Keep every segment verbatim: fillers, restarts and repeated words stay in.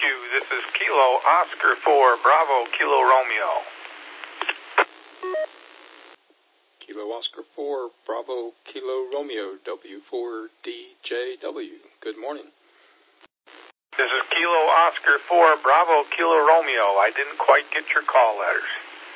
you. This is Kilo Oscar four Bravo Kilo Romeo. Kilo Oscar four Bravo Kilo Romeo W four D J W. Good morning. This is Kilo Oscar four Bravo Kilo Romeo. I didn't quite get your call letters.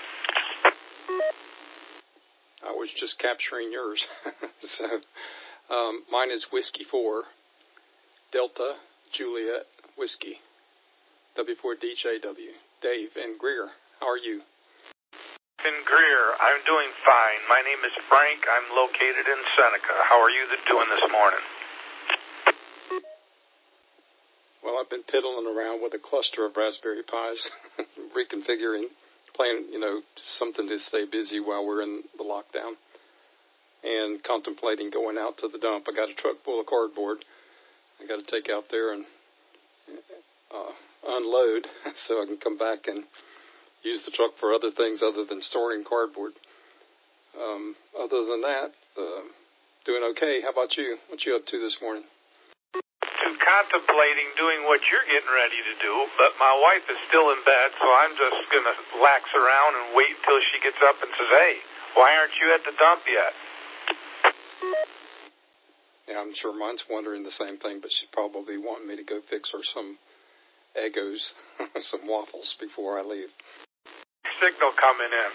I was just capturing yours. so, um, mine is Whiskey four Delta Juliet Whiskey W four D J W. Dave in Greer, how are you? In Greer, I'm doing fine. My name is Frank. I'm located in Seneca. How are you doing this morning? Well, I've been piddling around with a cluster of Raspberry Pis, reconfiguring, playing, you know, something to stay busy while we're in the lockdown, and contemplating going out to the dump. I got a truck full of cardboard I got to take out there and uh, unload so I can come back and use the truck for other things other than storing cardboard. Um, other than that, uh, doing okay. How about you? What you up to this morning? I'm contemplating doing what you're getting ready to do, but my wife is still in bed, so I'm just going to lax around and wait until she gets up and says, hey, why aren't you at the dump yet? Yeah, I'm sure mine's wondering the same thing, but she's probably wanting me to go fix her some Eggos, some waffles before I leave. Signal coming in.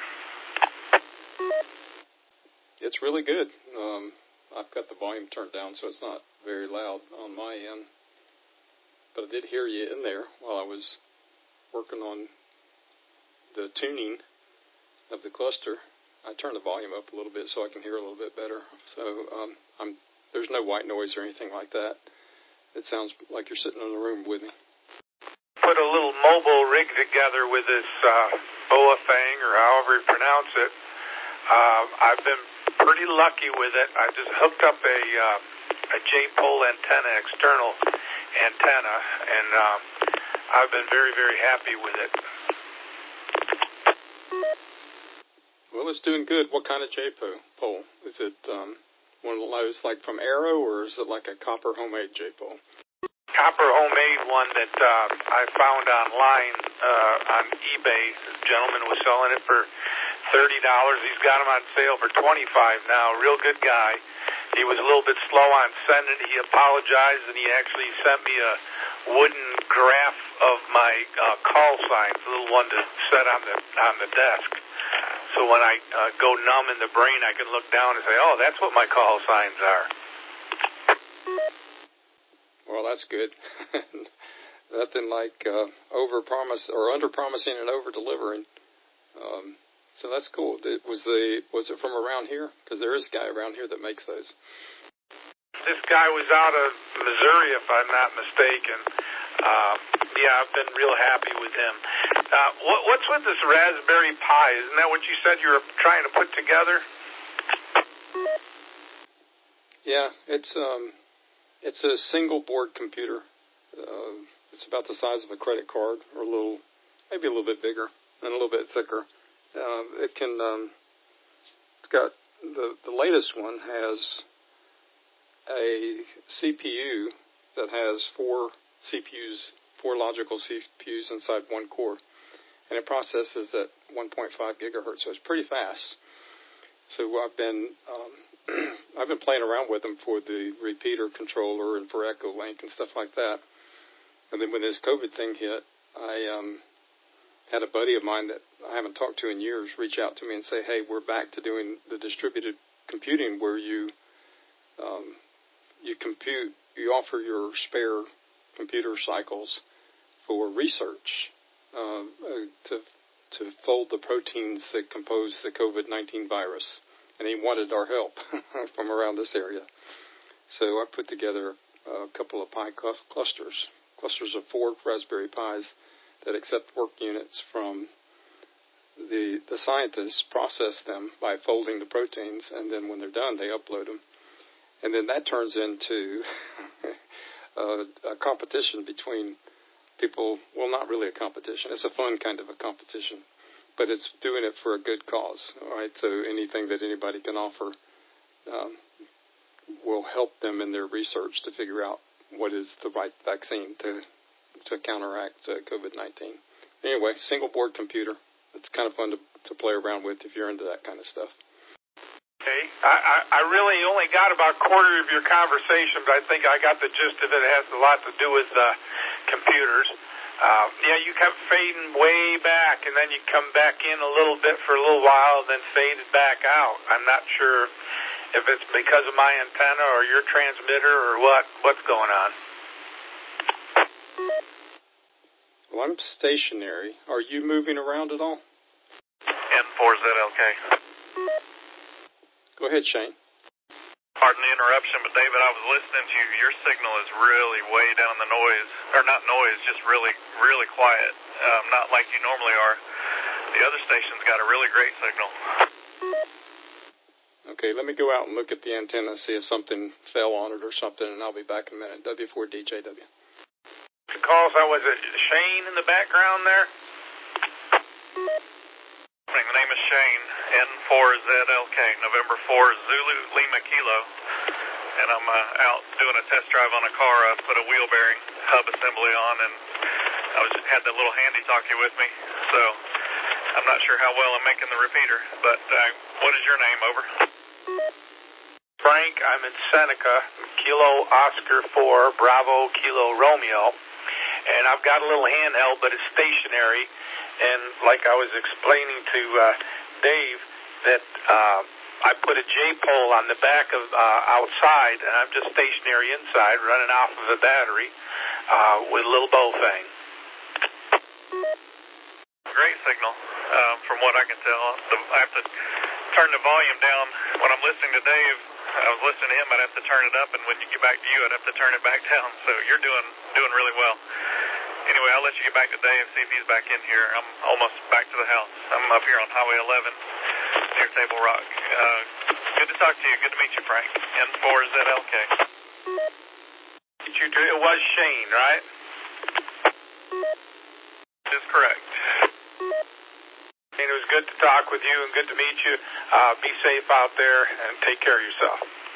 It's really good. Um, I've got the volume turned down, so it's not very loud on my end. But I did hear you in there while I was working on the tuning of the cluster. I turned the volume up a little bit so I can hear a little bit better. So um, I'm, there's no white noise or anything like that. It sounds like you're sitting in the room with me. Put a little mobile rig together with this uh, Boafang, or however you pronounce it. Uh, I've been pretty lucky with it. I just hooked up a uh, a J-pole antenna, external antenna, and uh, I've been very, very happy with it. Well, it's doing good. What kind of J-pole? Is it um, one of those like from Arrow, or is it like a copper homemade J-pole? Copper homemade one that uh, I found online uh, on eBay. The gentleman was selling it for thirty dollars. He's got them on sale for twenty-five dollars now. Real good guy. He was a little bit slow on sending. He apologized, and he actually sent me a wooden graph of my uh, call signs, a little one to set on the on the desk. So when I uh, go numb in the brain, I can look down and say, "Oh, that's what my call signs are." Well, that's good. Nothing like uh, over-promise or under-promising and over-delivering. Um, so that's cool. It was the was it from around here? Because there is a guy around here that makes those. This guy was out of Missouri, if I'm not mistaken. Uh, yeah, I've been real happy with him. Uh, what, what's with this Raspberry Pi? Isn't that what you said you were trying to put together? Yeah, it's um. It's a single board computer. Uh, it's about the size of a credit card, or a little, maybe a little bit bigger and a little bit thicker. Uh, it can. Um, it's got the the latest one has a C P U that has four C P Us, four logical C P Us inside one core, and it processes at one point five gigahertz, so it's pretty fast. So I've been um, I've been playing around with them for the repeater controller and for Echolink and stuff like that. And then when this COVID thing hit, I um, had a buddy of mine that I haven't talked to in years reach out to me and say, "Hey, we're back to doing the distributed computing where you um, you compute, you offer your spare computer cycles for research uh, to." to fold the proteins that compose the COVID nineteen virus. And he wanted our help from around this area. So I put together a couple of Pi clusters, clusters of four Raspberry Pis that accept work units from the the scientists, process them by folding the proteins, and then when they're done, they upload them. And then that turns into a, a competition between people, well, not really a competition. It's a fun kind of a competition, but it's doing it for a good cause, all right? So anything that anybody can offer um, will help them in their research to figure out what is the right vaccine to to counteract uh, COVID nineteen. Anyway, single board computer. It's kind of fun to, to play around with if you're into that kind of stuff. Okay. I, I, I really only got about a quarter of your conversation, but I think I got the gist of it. It has a lot to do with uh, computers. Uh, yeah, you kept fading way back, and then you come back in a little bit for a little while, then faded back out. I'm not sure if it's because of my antenna or your transmitter or what. What's going on? Well, I'm stationary. Are you moving around at all? N four Z L K. Go ahead, Shane. Pardon the interruption, but David, I was listening to you. Your signal is really way down the noise, or not noise, just really, really quiet. Um, not like you normally are. The other station's got a really great signal. Okay, let me go out and look at the antenna, see if something fell on it or something, and I'll be back in a minute. W four D J W. Calls, I was it Shane in the background there? The name is Shane, N four Z L K, November four, Zulu Lima Kilo. And I'm uh, out doing a test drive on a car. I put a wheel bearing hub assembly on, and I was had that little handy talkie with me. So I'm not sure how well I'm making the repeater. But uh, what is your name? Over. Frank, I'm in Seneca, Kilo Oscar four, Bravo Kilo Romeo. And I've got a little handheld, but it's stationary. And like I was explaining to uh, Dave, that uh, I put a J-pole on the back of uh, outside, and I'm just stationary inside, running off of a battery uh, with a little bow thing. Great signal, um, from what I can tell. The, I have to turn the volume down. When I'm listening to Dave, I was listening to him, I'd have to turn it up, and when you get back to you, I'd have to turn it back down. So you're doing doing really well. Anyway, I'll let you get back to Dave, see if he's back in here. I'm almost back to the house. I'm up here on Highway eleven near Table Rock. Uh, good to talk to you. Good to meet you, Frank. N four Z L K. It was Shane, right? That is correct. And it was good to talk with you and good to meet you. Uh, be safe out there and take care of yourself.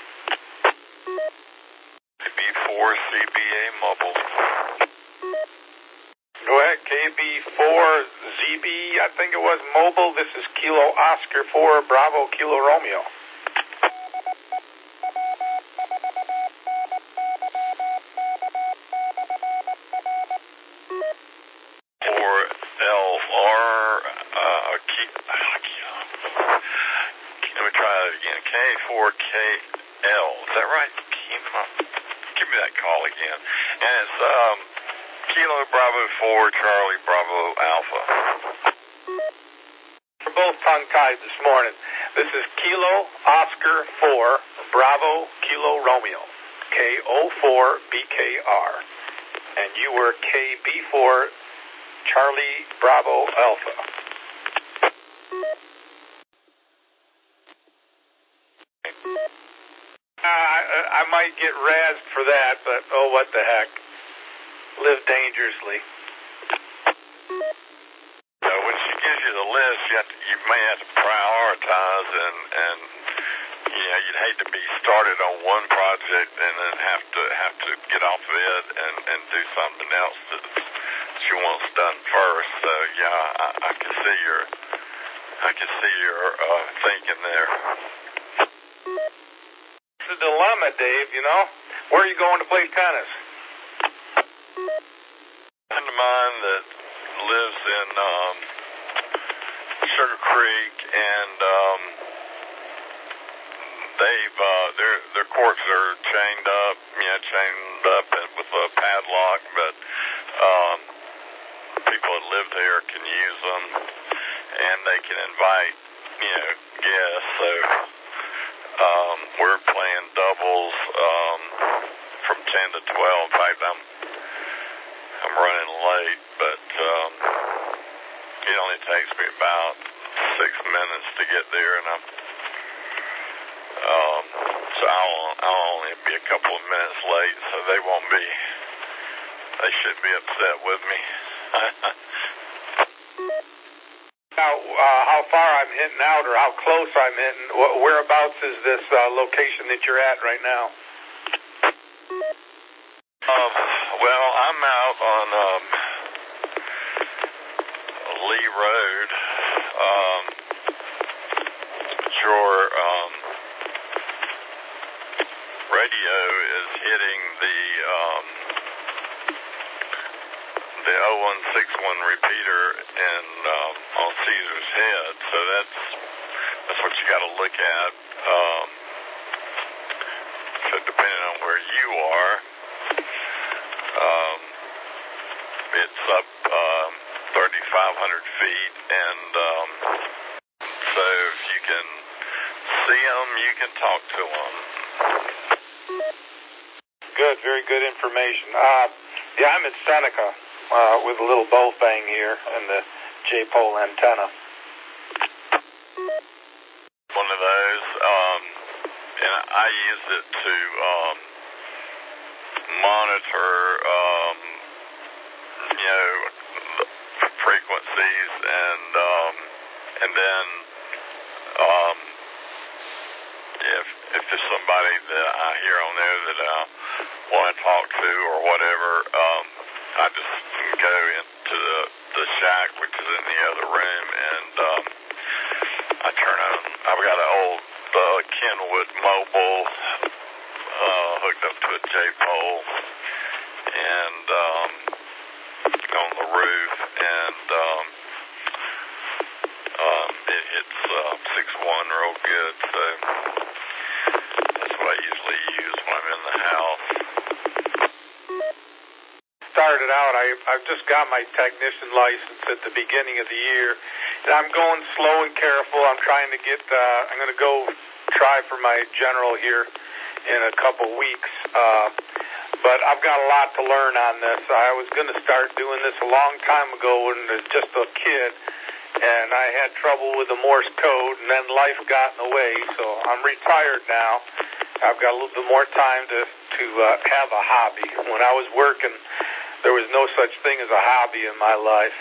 B four C B A Mobile. Go ahead, K B four Z B, I think it was mobile. This is Kilo Oscar four, Bravo Kilo Romeo. four L R, uh, let me try that again. K four K L, is that right? Give me that call again. And it's, um, Kilo Bravo four, Charlie Bravo Alpha. We're both tongue-tied this morning. This is Kilo Oscar four, Bravo Kilo Romeo, K O four B K R. And you were K B four, Charlie Bravo Alpha. Uh, I, I might get razzed for that, but oh, what the heck. Live dangerously. Uh, when she gives you the list, you, have to, you may have to prioritize, and, and you know, you'd hate to be started on one project and then have to have to get off of it and, and do something else that she wants done first. So yeah, I, I can see your I can see your uh, thinking there. It's a dilemma, Dave. You know, where are you going to play tennis? A friend of mine that lives in um, Sugar Creek, and um, they've uh, their their courts are chained up, you know, chained up with a padlock, but um, people that live there can use them, and they can invite, you know, guests. So um, we're playing doubles um, from ten to twelve. In fact, I'm I'm running late, but um, it only takes me about six minutes to get there, and I'm um, so I'll, I'll only be a couple of minutes late, so they won't be, they shouldn't be upset with me. Now, uh, how far I'm hitting out or how close I'm hitting, whereabouts is this uh, location that you're at right now? Um, well, I'm out on um, um, the oh one six one repeater in um, on Caesar's Head. So that's that's what you got to look at. Um, so depending on where you are, um, it's up um, thirty-five hundred feet, and um, so if you can see them, you can talk to them. Good, very good information. Uh, yeah, I'm in Seneca uh, with a little bow fang here and the J-pole antenna. One of those, um, and I use it to um, monitor, um, you know, the frequencies, and um, and then um, if if there's somebody that I hear on there that I want to talk to or whatever, um, I just go into the, the shack, which is in the other room, and um, I turn on, I've got an old uh, Kenwood mobile uh, hooked up to a J-pole and um, on the roof, and um, um, it hits uh, six one real good, so that's what I usually use when I'm in the house. Started out, I, I've just got my technician license at the beginning of the year, and I'm going slow and careful. I'm trying to get, uh, I'm going to go try for my general here in a couple weeks, uh, but I've got a lot to learn on this. I was going to start doing this a long time ago when I was just a kid, and I had trouble with the Morse code, and then life got in the way, so I'm retired now. I've got a little bit more time to, to uh, have a hobby. When I was working, there was no such thing as a hobby in my life.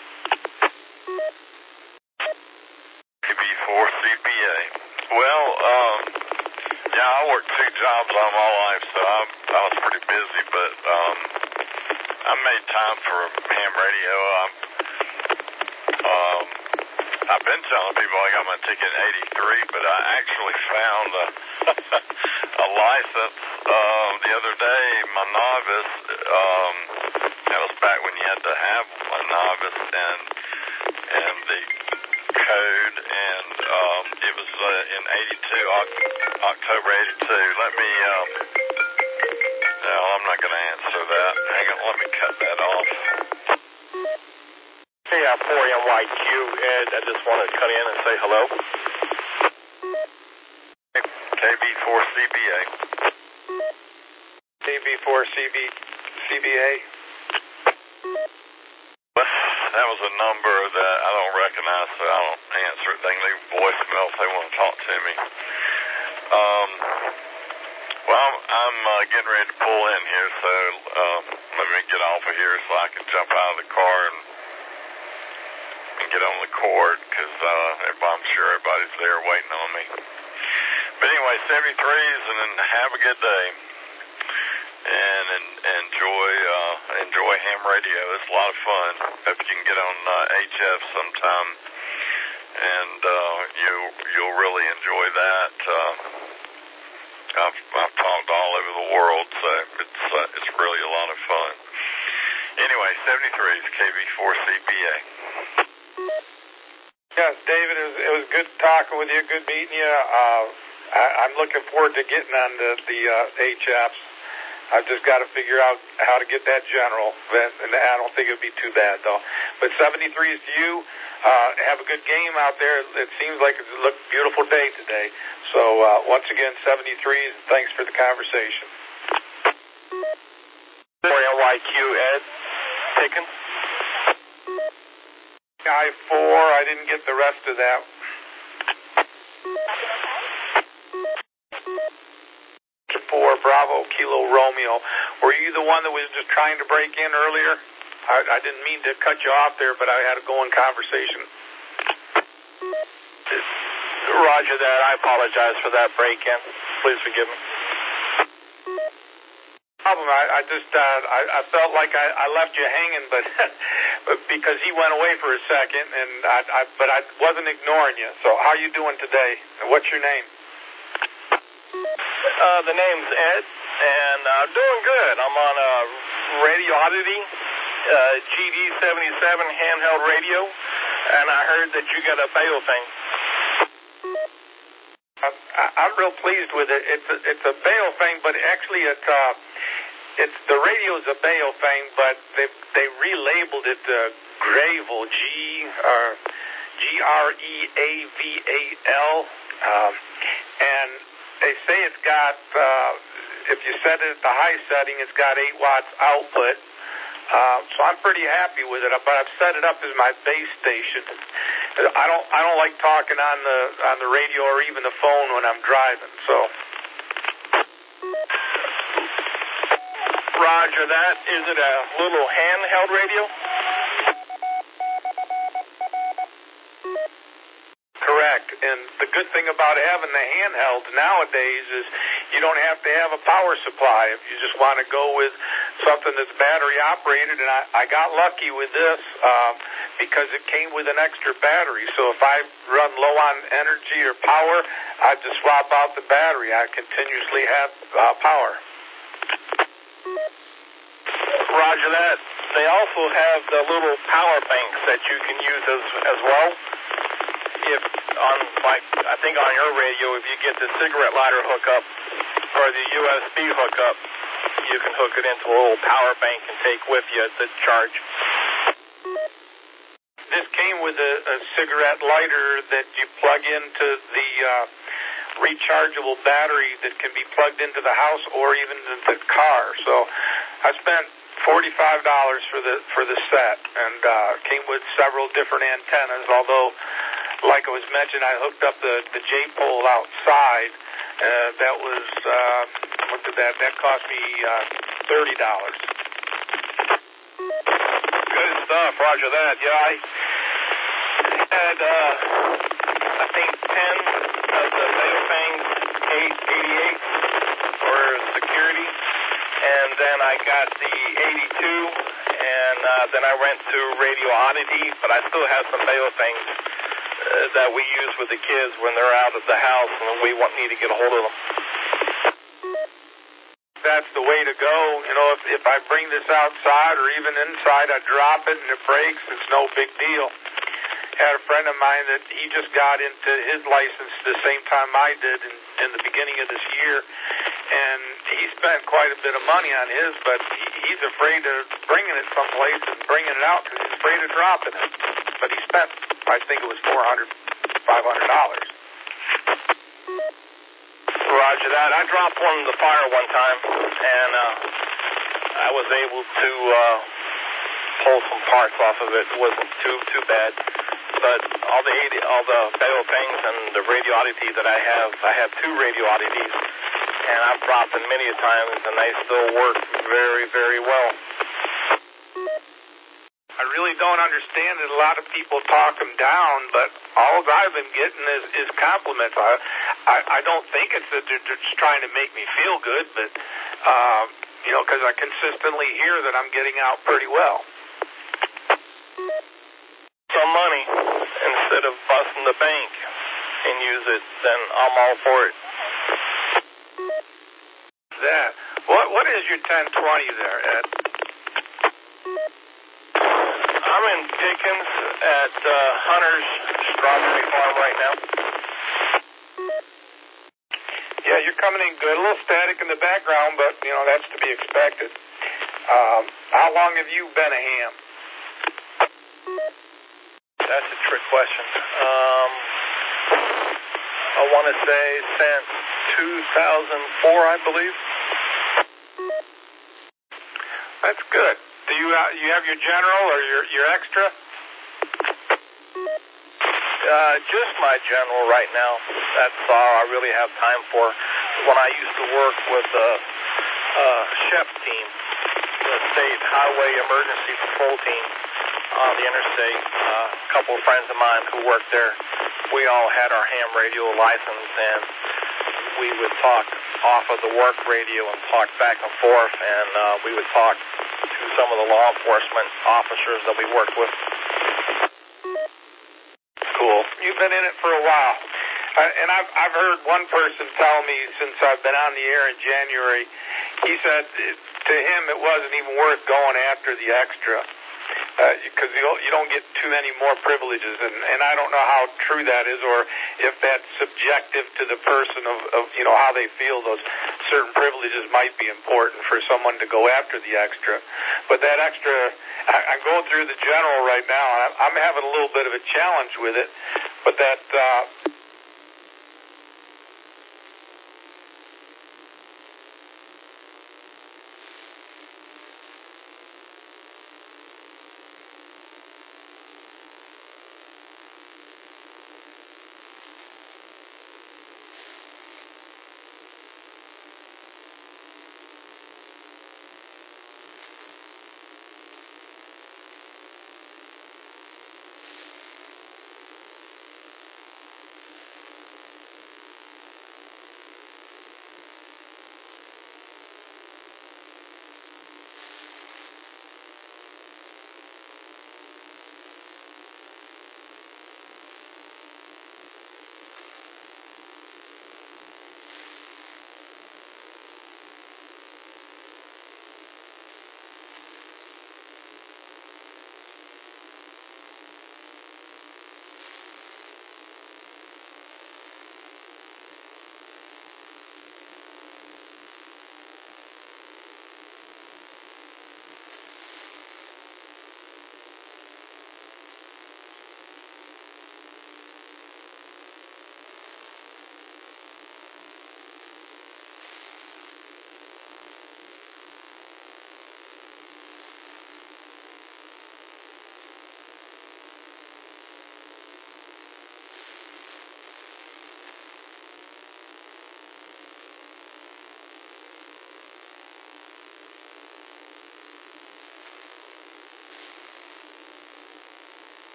K B four C B A. Well, um, yeah, I worked two jobs all my life, so I'm, I was pretty busy, but um, I made time for ham radio. I'm, um, I've been telling people I got my ticket in eighty-three, but I actually found a, a license um, the other day, my novice. Um, that was back when you had to have a novice, and and the code, and um, it was uh, in eighty-two, October eighty-two. Let me, um, no, I'm not going to answer that. Hang on, let me cut that off. Hey, uh, four M Y Q, Ed, I just want to cut in and say hello. K B four C B A. K B four C B A. That was a number that I don't recognize, so I don't answer it. They can leave voicemail if they want to talk to me. Um, well, I'm, I'm uh, getting ready to pull in here, so um, let me get off of here so I can jump out of the car and, and get on the cord, because uh, I'm sure everybody's there waiting on me. But anyway, seventy-threes, and then have a good day. And, and enjoy uh, enjoy ham radio. It's a lot of fun. Hope you can get on uh, H F sometime, and uh, you you'll really enjoy that. Uh, I've I've talked all over the world, so it's uh, it's really a lot of fun. Anyway, seventy-threes, K B four C B A. Yes, David, it was, it was good talking with you. Good meeting you. Uh, I, I'm looking forward to getting on the, the uh, H Fs. I've just got to figure out how to get that general, and I don't think it would be too bad, though. But seventy-threes to you. Uh, have a good game out there. It seems like it's a look, beautiful day today. So, uh, once again, seventy-threes, and thanks for the conversation. four L Y Q, Ed, taken. I four, I didn't get the rest of that. four, Bravo, Kilo, Romeo. Were you the one that was just trying to break in earlier? I, I didn't mean to cut you off there, but I had a going conversation. Roger that. I apologize for that break-in. Please forgive me. Problem. I, I just uh, I, I felt like I, I left you hanging, but, but because he went away for a second, and I, I but I wasn't ignoring you. So how are you doing today? And what's your name? Uh, the name's Ed. and I'm uh, doing good. I'm on a Radio Oddity uh, G D seventy-seven handheld radio, and I heard that you got a Baofeng. I'm real pleased with it. It's a, it's a Baofeng, but actually it's uh, it's the radio's a Baofeng, but they they relabeled it uh, Gravel, G uh, G R E A V A L, um, and they say it's got uh, if you set it at the high setting, it's got eight watts output. Uh, so I'm pretty happy with it, but I've set it up as my base station. I don't I don't like talking on the on the radio or even the phone when I'm driving. So, Roger that. Is it a little handheld radio? Correct. And the good thing about having the handhelds nowadays is you don't have to have a power supply. If you just want to go with something that's battery operated, and I, I got lucky with this um, because it came with an extra battery. So if I run low on energy or power, I just swap out the battery. I continuously have uh, power. Roger that. They also have the little power banks that you can use as as well. If on, like, I think on your radio, if you get the cigarette lighter hookup or the U S B hookup, you can hook it into a little power bank and take with you at the charge. This came with a, a cigarette lighter that you plug into the uh, rechargeable battery that can be plugged into the house or even into the car. So I spent forty-five dollars for the for the set, and uh, came with several different antennas, although, like it was mentioned, I hooked up the, the J-pole outside. Uh, that was, uh, what did that, that cost me uh, thirty dollars. Good stuff, roger that. Yeah, I had, uh, I think, ten of the Baofeng eight eighty-eight for security, and then I got the eighty-two, and uh, then I went to Radio Oddity, but I still have some Baofengs Uh, that we use with the kids when they're out of the house and we want, need to get a hold of them. That's the way to go. You know, if, if I bring this outside or even inside, I drop it and it breaks, it's no big deal. Had a friend of mine that he just got into his license the same time I did in, in the beginning of this year, and he spent quite a bit of money on his, but he, he's afraid of bringing it someplace and bringing it out because he's afraid of dropping it. But he spent, I think it was four hundred dollars, five hundred dollars. Roger that. I dropped one in the fire one time, and uh, I was able to uh, pull some parts off of it. It wasn't too too bad. But all the eighty, all the Baofengs and the Radio Oddity that I have, I have two Radio Oddities, and I've dropped them many times, and they still work very, very well. I really don't understand it. A lot of people talk them down, but all I've been getting is, is compliments. I, I, I don't think it's that they're just trying to make me feel good, but, uh, you know, because I consistently hear that I'm getting out pretty well. Some money instead of busting the bank and use it, then I'm all for it. That. What, what is your ten twenty there, Ed? I'm in Pickens at uh, Hunter's Strawberry Farm right now. Yeah, you're coming in good. A little static in the background, but, you know, that's to be expected. Um, how long have you been a ham? That's a trick question. Um, I want to say since two thousand four, I believe. That's good. Do you uh, you have your general or your your extra? Uh, just my general right now. That's all I really have time for. When I used to work with the uh, SHEP team, the State Highway Emergency Patrol team on the interstate, uh, a couple of friends of mine who worked there, we all had our ham radio license, and we would talk off of the work radio and talk back and forth, and uh, we would talk to some of the law enforcement officers that we worked with. Cool. You've been in it for a while. Uh, and I've, I've heard one person tell me since I've been on the air in January, he said it, to him it wasn't even worth going after the extra because uh, you, you don't get too many more privileges, and, and I don't know how true that is or if that's subjective to the person of, of you know how they feel those certain privileges might be important for someone to go after the extra. But that extra, I, I'm going through the general right now, and I'm, I'm having a little bit of a challenge with it, but that uh,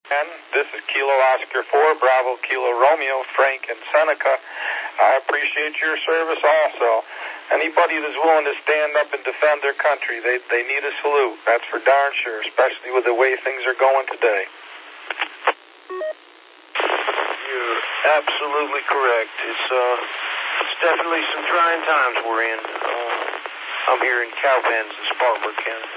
And this is Kilo Oscar four, Bravo Kilo Romeo, Frank in Seneca. I appreciate your service also. Anybody that's willing to stand up and defend their country, they they need a salute. That's for darn sure, especially with the way things are going today. You're absolutely correct. It's uh, it's definitely some trying times we're in. Uh, I'm here in Cowpens in Spartanburg County.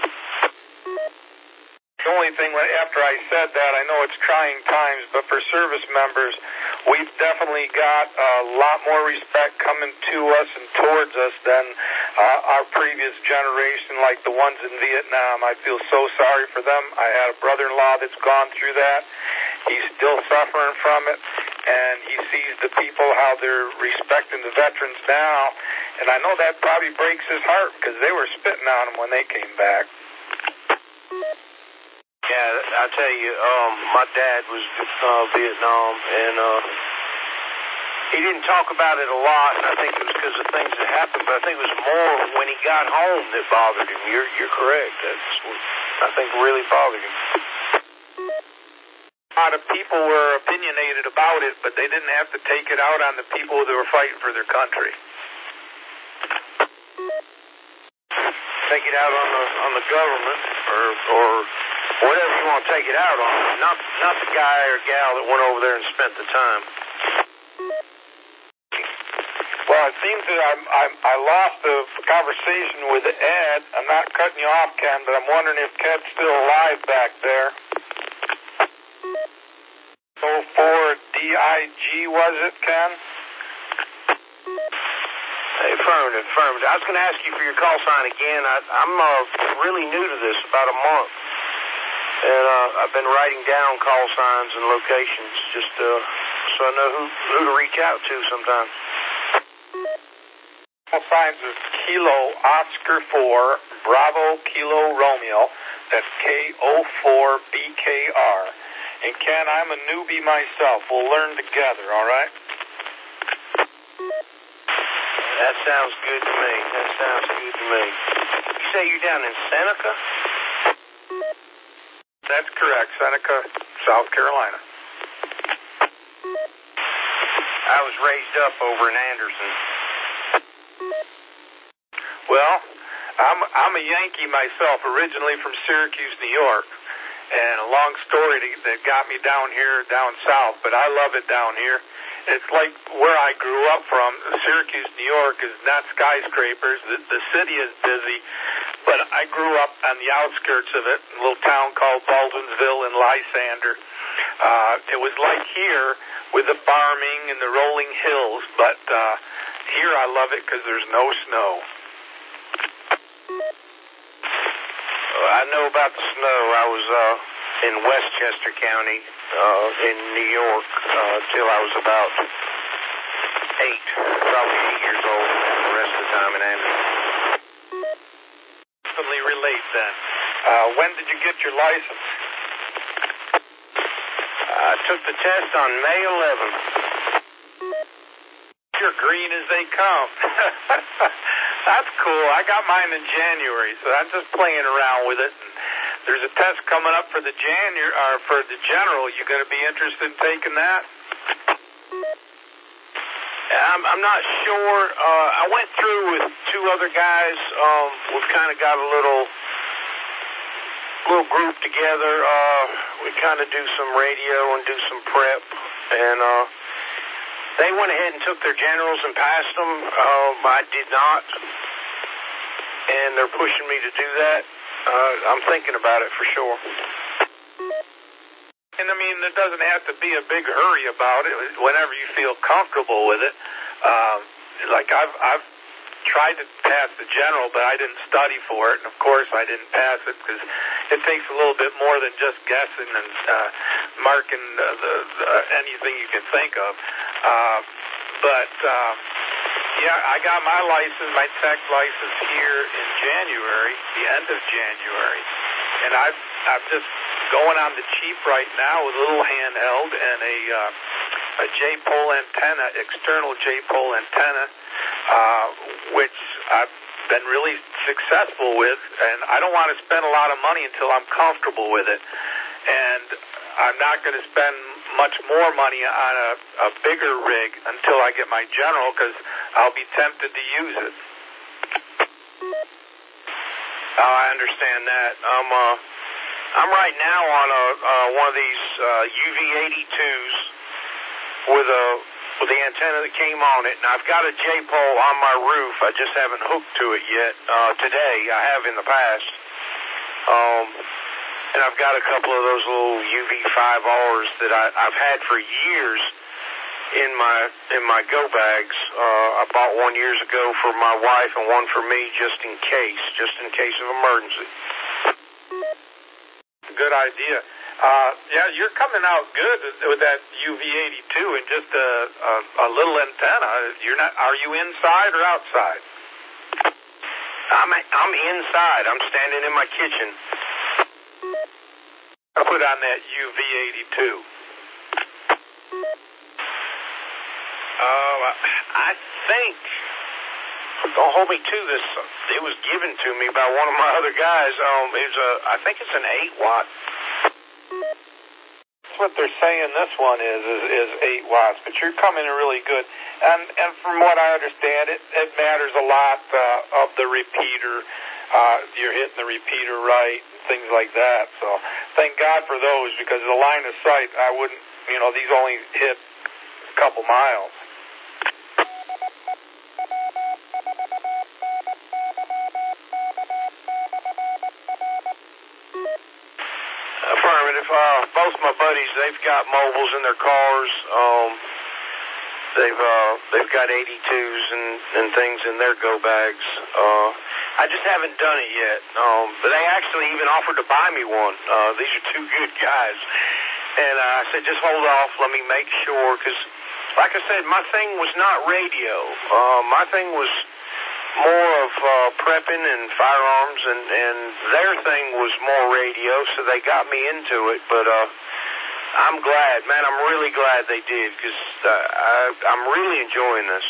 The only thing, after I said that, I know it's trying times, but for service members, we've definitely got a lot more respect coming to us and towards us than uh, our previous generation, like the ones in Vietnam. I feel so sorry for them. I had a brother-in-law that's gone through that. He's still suffering from it, and he sees the people, how they're respecting the veterans now, and I know that probably breaks his heart because they were spitting on him when they came back. Yeah, I tell you, um, my dad was uh, Vietnam, and uh, he didn't talk about it a lot, and I think it was because of things that happened, but I think it was more when he got home that bothered him. You're, you're correct. That's what I think really bothered him. A lot of people were opinionated about it, but they didn't have to take it out on the people that were fighting for their country. Take it out on the on the government, or or whatever you want to take it out on. Not not the guy or gal that went over there and spent the time. Well, it seems that I'm, I'm, I lost the conversation with Ed. I'm not cutting you off, Ken, but I'm wondering if Ked's still alive back there. oh four D I G, was it, Ken? Affirmative, affirmative. I was going to ask you for your call sign again. I, I'm uh, really new to this, about a month. And uh, I've been writing down call signs and locations just uh, so I know who, who to reach out to sometimes. Call signs is Kilo Oscar four, Bravo Kilo Romeo. That's K O four B K R. And Ken, I'm a newbie myself. We'll learn together, all right? That sounds good to me. That sounds good to me. You say you're down in Seneca? That's correct, Seneca, South Carolina. I was raised up over in Anderson. Well, I'm I'm a Yankee myself, originally from Syracuse, New York. And a long story that got me down here, down south, but I love it down here. It's like where I grew up from. Syracuse, New York is not skyscrapers. The, the city is busy, but I grew up on the outskirts of it, in a little town called Baldwinsville in Lysander. Uh, it was like here with the farming and the rolling hills, but uh, here I love it because there's no snow. I know about the snow. I was uh, in Westchester County uh, in New York uh, till I was about eight, probably eight years old, and the rest of the time in Anderson. Definitely relate then. Uh, when did you get your license? I took the test on May eleventh. You're green as they come. That's cool. I got mine in January, so I'm just playing around with it. And there's a test coming up for the January, or for the general. You going to be interested in taking that? I'm, I'm not sure. Uh, I went through with two other guys. Um, we've kind of got a little little group together. Uh, we kind of do some radio and do some prep, and uh, they went ahead and took their generals and passed them. Um, I did not, and they're pushing me to do that. Uh, I'm thinking about it for sure. And I mean, there doesn't have to be a big hurry about it. Whenever you feel comfortable with it, um, like I've I've tried to pass the general, but I didn't study for it, and of course I didn't pass it because it takes a little bit more than just guessing and uh, marking uh, the, the anything you can think of. Uh, but uh, yeah, I got my license, my tech license here in January, the end of January, and I've I've just going on the cheap right now with a little handheld and a uh, a J-pole antenna, external J-pole antenna, uh, which I've been really successful with, and I don't want to spend a lot of money until I'm comfortable with it. And I I'm not going to spend much more money on a, a bigger rig until I get my General, because I'll be tempted to use it. Oh, I understand that. Um, uh, I'm right now on a uh, one of these uh, U V eighty-twos with a with the antenna that came on it, and I've got a J-pole on my roof. I just haven't hooked to it yet. Uh, today, I have in the past. Um, and I've got a couple of those little U V five Rs that I, I've had for years in my in my go bags. Uh, I bought one years ago for my wife and one for me, just in case, just in case of emergency. Good idea. Uh, yeah, you're coming out good with that U V eighty-two and just a, a, a little antenna. You're not. Are you inside or outside? I'm I'm inside. I'm standing in my kitchen. I put on that U V eighty-two. Uh, I think. Don't hold me to this. It was given to me by one of my other guys. Um, it's a. I think it's an eight watt. That's what they're saying. This one is is, is eight watts, but you're coming in really good. And and from what I understand, it it matters a lot uh, of the repeater. Uh, you're hitting the repeater right, things like that. So thank God for those, because the line of sight, I wouldn't. You know, these only hit a couple miles. Affirmative. Uh, both my buddies, they've got mobiles in their cars. Um, they've uh, they've got eighty-twos and, and things in their go bags. Uh, I just haven't done it yet. Um, but they actually even offered to buy me one. Uh, these are two good guys, and uh, I said, just hold off. Let me make sure, because, like I said, my thing was not radio. Uh, my thing was more of uh, prepping and firearms, and, and their thing was more radio, so they got me into it. But uh, I'm glad, man, I'm really glad they did, because uh, I, I'm really enjoying this.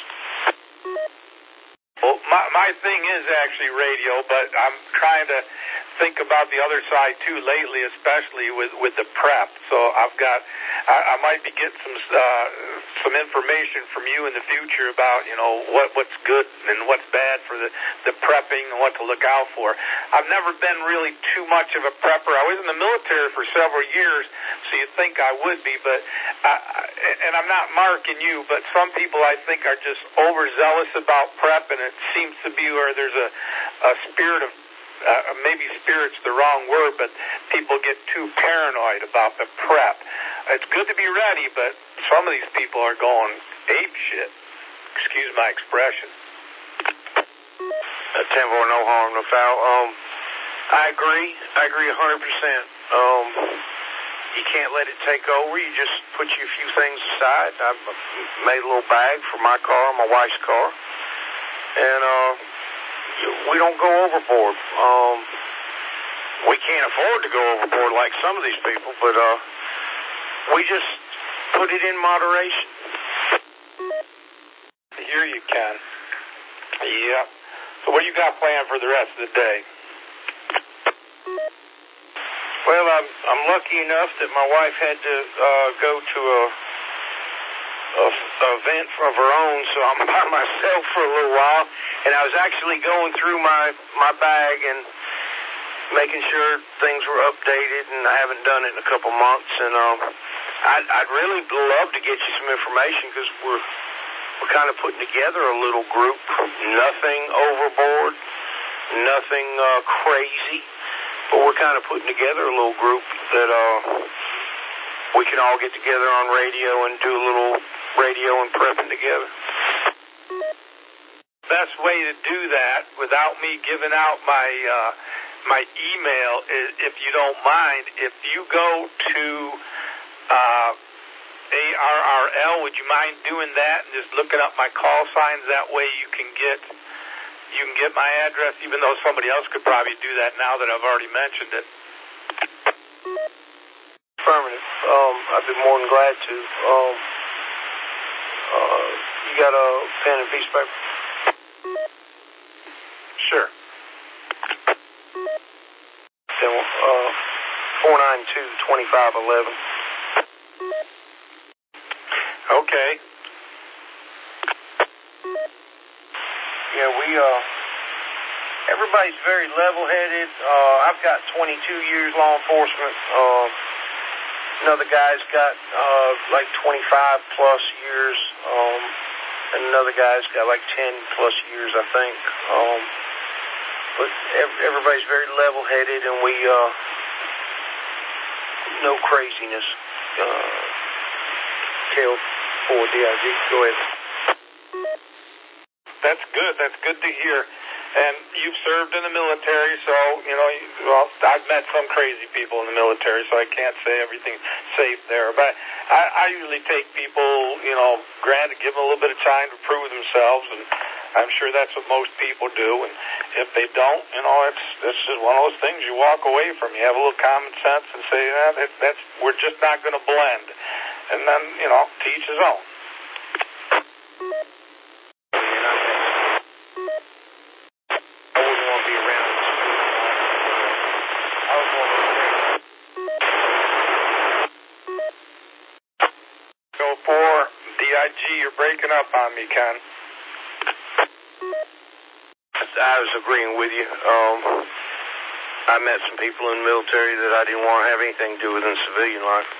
Well, my, my thing is actually radio, but I'm trying to think about the other side, too, lately, especially with, with the prep. So I've got, I, I might be getting some uh, some information from you in the future about, you know, what, what's good and what's bad for the, the prepping and what to look out for. I've never been really too much of a prepper. I was in the military for several years, so you'd think I would be, but, I, and I'm not marking you, but some people I think are just overzealous about prep, and it seems to be where there's a, a spirit of, uh, maybe spirit's the wrong word, but people get too paranoid about the prep. It's good to be ready, but some of these people are going ape shit. Excuse my expression. Uh, ten four, no harm, no foul. Um, I agree. I agree one hundred percent. Um, you can't let it take over. You just put you a few things aside. I made a little bag for my car, my wife's car, and uh, we don't go overboard. Um, we can't afford to go overboard like some of these people, but uh, we just put it in moderation. Here you can. Yeah. So what do you got planned for the rest of the day? Well, I'm, I'm lucky enough that my wife had to uh, go to a, a, a event of her own, so I'm by myself for a little while. And I was actually going through my, my bag and making sure things were updated, and I haven't done it in a couple months. And um, I'd, I'd really love to get you some information, because we're we're kind of putting together a little group. Nothing overboard, nothing uh, crazy. But we're kind of putting together a little group that uh, we can all get together on radio and do a little radio and prepping together. Best way to do that without me giving out my uh, my email is, if you don't mind, if you go to uh, A R R L, would you mind doing that and just looking up my call signs? That way you can get you can get my address, even though somebody else could probably do that now that I've already mentioned it. Affirmative. Um, I'd be more than glad to. Um, uh, you got a pen and piece of paper? Sure. Then, uh, four nine two, two five one one. Okay. Yeah, we, uh, everybody's very level-headed. Uh, I've got twenty-two years law enforcement. Uh, another guy's got, uh, like twenty-five plus years. Um, and another guy's got like ten plus years, I think. Um, but ev- everybody's very level-headed, and we, uh, no craziness. Uh, K O four D I G, go ahead. That's good. That's good to hear. And you've served in the military, so, you know, well, I've met some crazy people in the military, so I can't say everything's safe there. But I, I usually take people, you know, granted, give them a little bit of time to prove themselves, and I'm sure that's what most people do. And if they don't, you know, it's, it's just one of those things you walk away from. You have a little common sense and say, ah, that, that's, we're just not going to blend. And then, you know, to each his own. You're breaking up on me, Ken. I was agreeing with you. Um, I met some people in the military that I didn't want to have anything to do with in civilian life.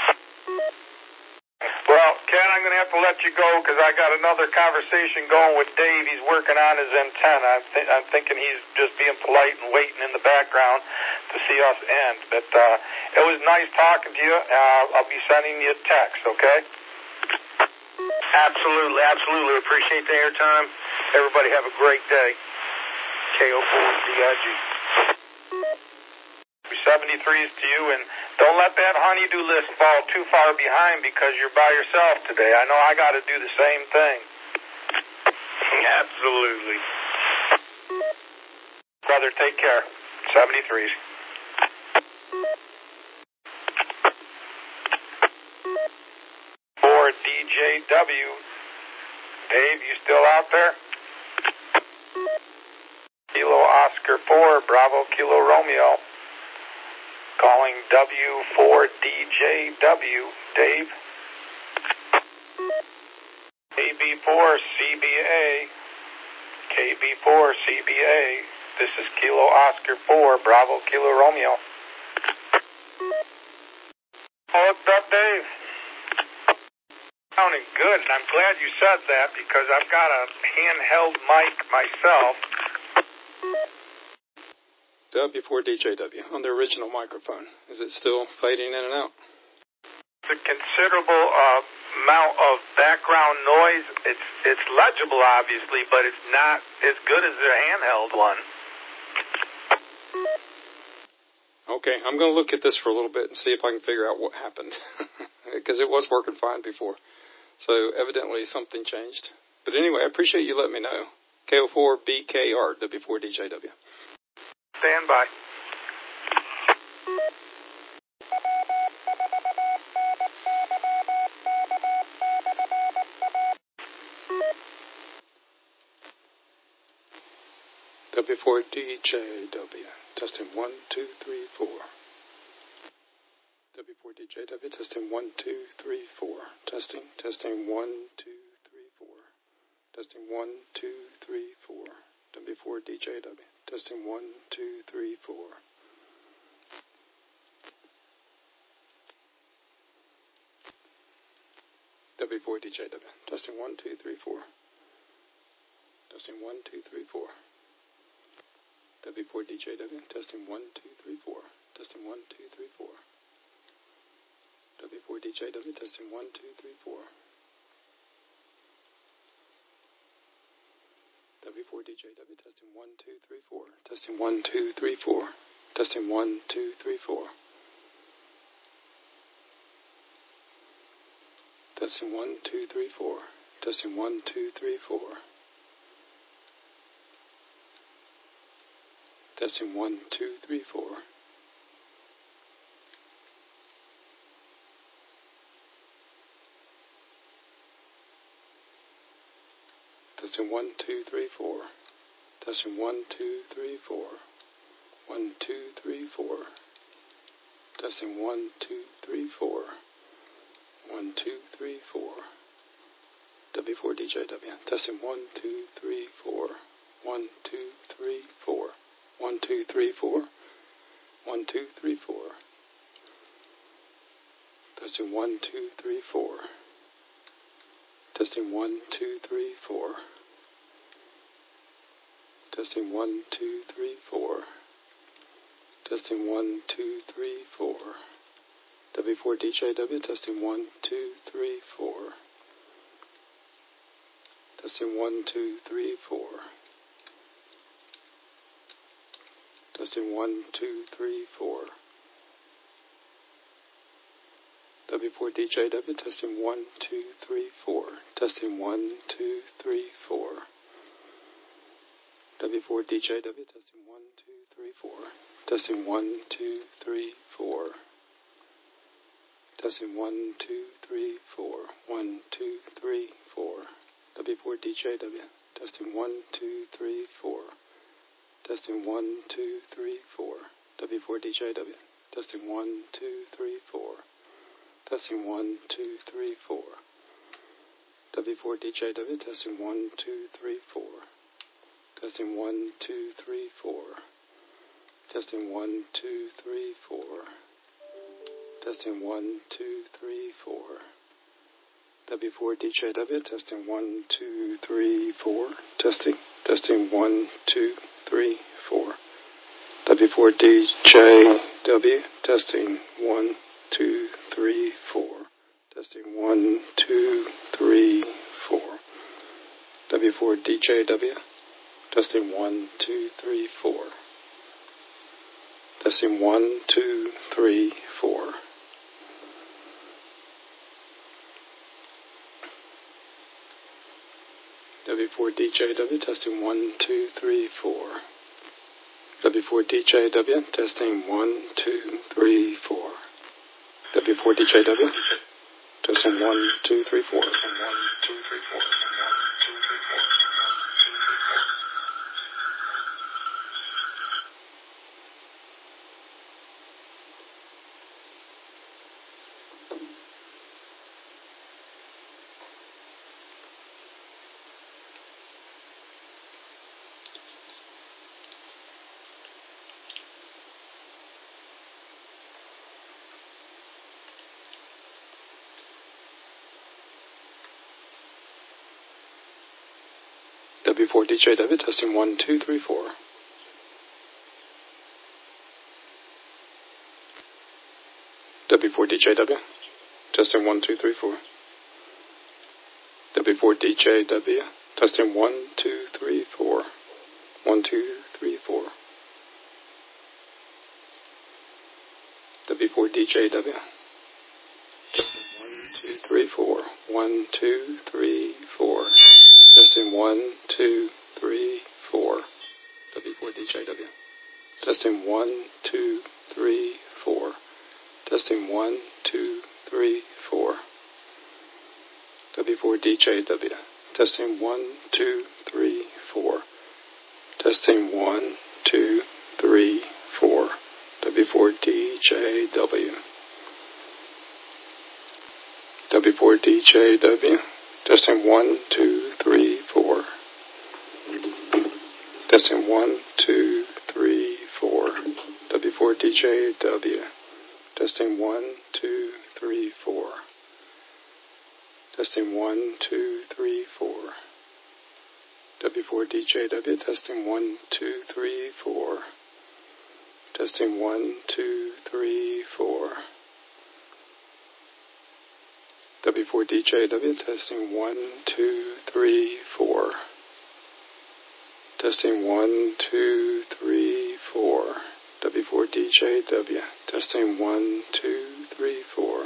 Well, Ken, I'm going to have to let you go because I got another conversation going with Dave. He's working on his antenna. I'm, th- I'm thinking he's just being polite and waiting in the background to see us end. But uh, it was nice talking to you. Uh, I'll be sending you a text, okay? Absolutely, absolutely. Appreciate the airtime. Everybody have a great day. K O four D I G. seventy-threes to you, and don't let that honeydew list fall too far behind because you're by yourself today. I know I got to do the same thing. Absolutely. Brother, take care. seventy-threes. For D J W. Dave, you still out there? Kilo Oscar four, Bravo Kilo Romeo. Calling W four D J W. Dave? K B four C B A. K B four C B A. This is Kilo Oscar four, Bravo Kilo Romeo. Oh, what's up, Dave? Sounding good, and I'm glad you said that because I've got a handheld mic myself. W four D J W on the original microphone. Is it still fading in and out? It's a considerable uh, amount of background noise. It's it's legible, obviously, but it's not as good as the handheld one. Okay, I'm going to look at this for a little bit and see if I can figure out what happened. Because it was working fine before. So evidently something changed. But anyway, I appreciate you letting me know. K O four B K R, W four D J W. Stand by. W four D J W. Testing one, two, three, four. W four D J W. Testing one, two, three, four. Testing, testing one, two, three, four. Testing one, two, three, four. W four D J W. Testing one, two, three, four. W four D J W. Testing one, two, three, four. Testing one, two, three, four. W four D J W. Testing one, two, three, four. Testing one, two, three, four. W four D J W. Testing one, two, three, four. W four D J W. Testing one, two, three, four. Testing one, two, three, four. Testing one, two, three, four. Testing one, two, three, four. Testing one, two, three, four. Testing one, two, three, four. Testing one, two, three, four. Testing one, two, three, four. One, two, three, four. Testing one, two, three, four. One, two, three, four. W four D J W. Testing one, two, three, four. One, two, three, four. One, two, three, four. One, two, three, four. Testing one, two, three, four. Testing one, two, three, four. Testing one, two, three, four. Testing one, two, three, four. W four D J W. Testing one, two, three, four. Testing one, two, three, four. Testing one, two, three, four. W four D J W. Testing one, two, three, four. Testing one, two, three, four. W four D J W. Testing one, two, three, four. Testing one, two, three, four. Testing one, two, three, four. One, two, three, four. W four D J W. Testing one, two, three, four. Testing one, two, three, four. W four D J W. Testing one, two, three, four. Testing one, two, three, four. W four D J W. Testing one, two, three, four. Testing one, two, three, four. Testing one, two, three, four. Testing one, two, three, four. W four D J W. Testing one, two, three, four. Testing. Testing one, two, three, four. W four D J W. Testing one, two, three, four. Testing one, two, three, four. W four D J W. Testing one, two, three, four. Testing one, two, three, four. W four D J W. Testing one, two, three, four. W four D J W. Testing one, two, three, four. W four D J W. Testing one, two, three, four. One, two, three, four. W four D J W. Testing one, two, three, four. W four D J W. Testing one, two, three, four. W four D J W. Testing one, two, three, four. One, two, three, four. W four D J W. Testing one, two, three, four. One, two, three, four. Testing one, two, three, four. W four D J W. Testing one, two, three, four. Testing one, two, three, four. W four D J W. Testing one, two, three, four. Testing one, two, three, four. W four D J W. W four D J W. Testing one, two, three, four. Testing one, two, three, four. W four D J W. Testing one, two, three, four. Testing one, two, three, four. W four D J W. Testing one, two, three, four. Testing one, two, three, four. W four D J W. Testing one, two, three, four. Testing one, two, three, four. W four D J W. Testing one, two, three, four.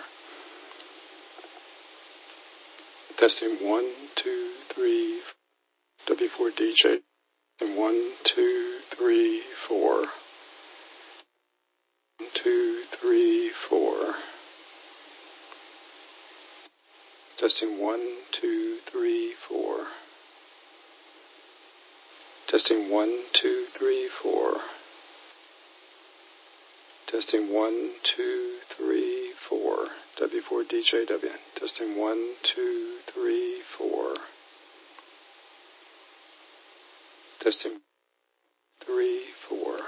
Testing one, two, three. W four D J. Testing one, two, three, four. One, two, three, four. Testing one, two, three, four. Testing one, two, three, four. Testing one, two, three, four. W W four D J W. Testing one, two, three, four. Testing three, four.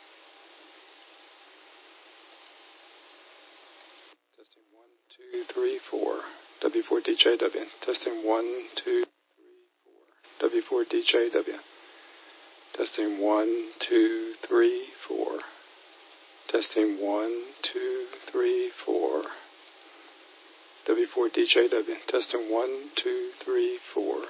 Testing one, two, three, four. W four D J W. Testing one, two, three, four. W four D J W. Testing one, two, three, four. Testing one, two, three, four. W four D J W. Testing one, two, three, four.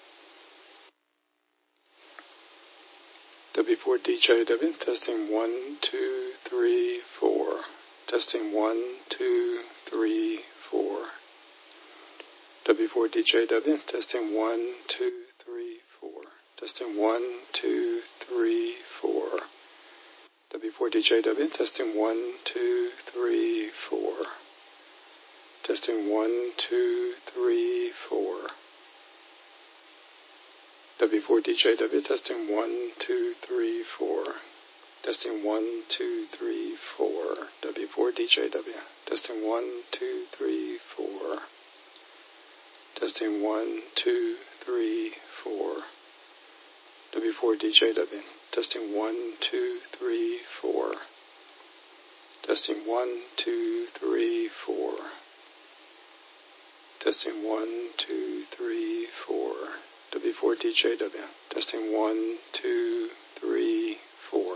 W four D J W. Testing one, two, three, four. Testing one, two, three, four. W four D J W. Testing one, two, three, four. Testing one, two, three, four. W four D J W. Testing one, two, three, four. Testing one, two, three, four. W four D J W. Testing one, two, three, four. Testing one, two, three, four. W four D J W. Testing one, two, three, four. Testing one, two, three, four. W four D J W. Testing one, two, three, four. Testing one, two, three, four. Testing one, two, three, four. W four D J W. Testing one, two, three, four.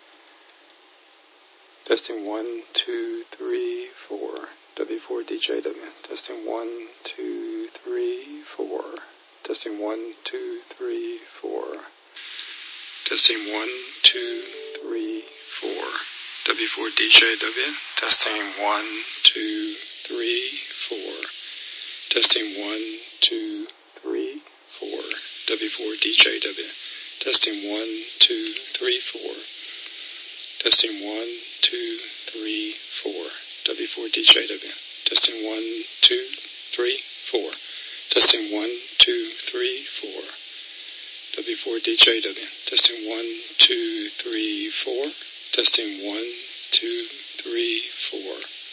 Testing one, two, three, four. W four D J W. Testing one, two, three, four. Testing one, two, three, four. Testing one, two, three, four. W four D J W. Testing one, two, three, four. Testing one, two, three, four. W four D J W. Testing one, two, three, four. Testing one, two, three, four. W four D J W. Testing one, two, three, four. Testing one, two, three, four. W four D J W. Testing one, two, three, four. Testing one, two, three, four.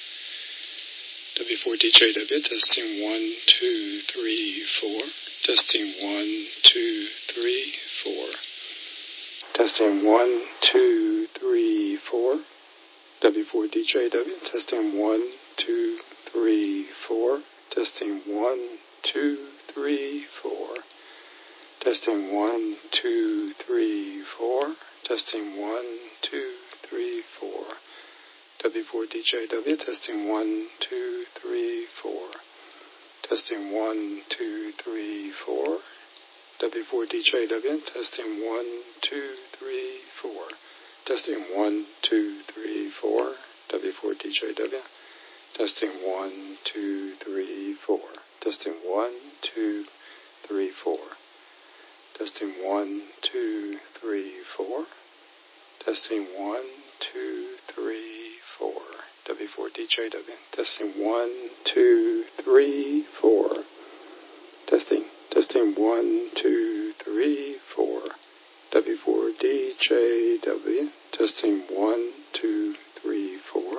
W four D J W. Testing one, two, three, four. Testing one, two, three, four. Testing one, two, three, four. W four D J W. Testing one, two, three, four. Testing one, two, three, four. Testing one, two, three, four. Testing one, two, three, four. W four D J W. Testing one, two, three, four. Testing one, two, three, four. W four D J W. Testing one, two, three, four. Testing one, two, three, four. W four D J W. Testing one, two, three, four. Testing one, two, three, four. Testing one, two, three, four. Testing one, two, three, four. W four D J W. Testing one, two, three, four. Testing. Testing one, two, three, four. W four D J W. Testing one, two, three, four.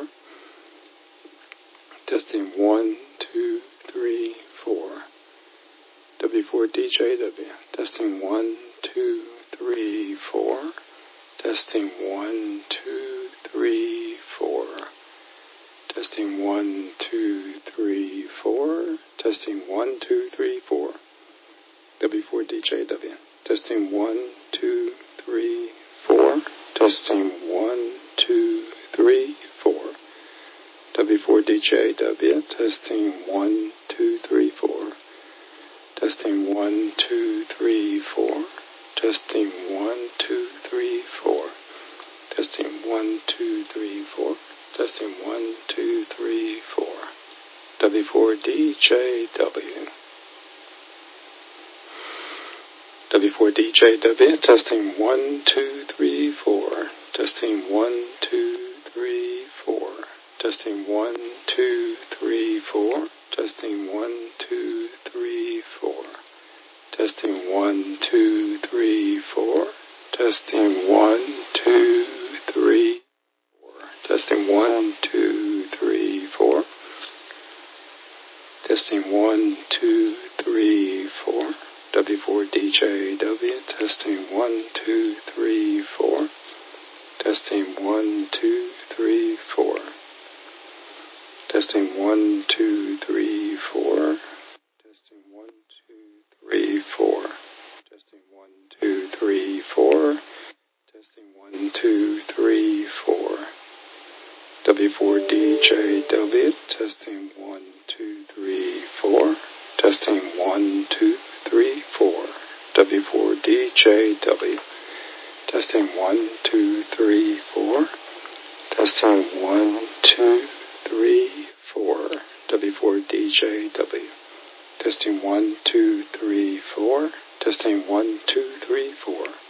Testing one, two, three, four. W four D J W. Testing one, two, three, four. Testing one, two, three, four. Testing one, two, three, four. Testing one, two, three, four. W four D J W. Testing one, two, three, four. Testing one, two, three, four. W four D J W. Testing one, two, three, four. Testing one, two, three, four. Testing one, two, three, four. Testing one, two, three, four. Testing one, two, three, four. W four D J W. W four D J W. Testing one, two, three, four. Testing one, two, three, four. Testing one, two, three, four. Testing one, two, three, four. Testing one, two, three, four. Testing one, two, three, four. Testing one, two, three, four. Testing one, two, three, four. W four D J W. Testing one, two, three, four. Testing one, two, three, four. Testing one, two, three, four. Testing one, two, three, four. Testing one, two, three, four. Testing one, two, three, four. W four D J W. Testing one, two, three, four. Testing one, two, three, four. W four D J W. Testing one, two, three, four. Testing one, two, three, four. W four D J W. Testing one, two, three, four. Testing one, two, three, four.